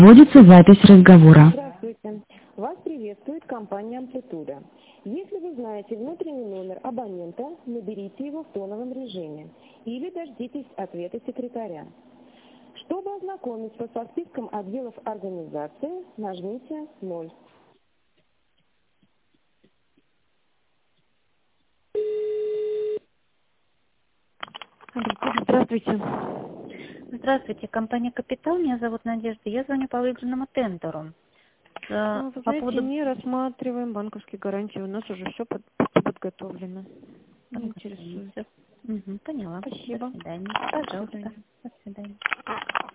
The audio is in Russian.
Вводится запись разговора. Здравствуйте. Вас приветствует компания «Амплитуда». Если вы знаете внутренний номер абонента, наберите его в тоновом режиме или дождитесь ответа секретаря. Чтобы ознакомиться со списком отделов организации, нажмите 0. Здравствуйте. Здравствуйте, компания «Капитал», меня зовут Надежда, я звоню по выигранному тендеру. Вы знаете, не рассматриваем банковские гарантии, у нас уже все подготовлено. Не интересует. Поняла. Спасибо. До свидания. Пожалуйста. До свидания.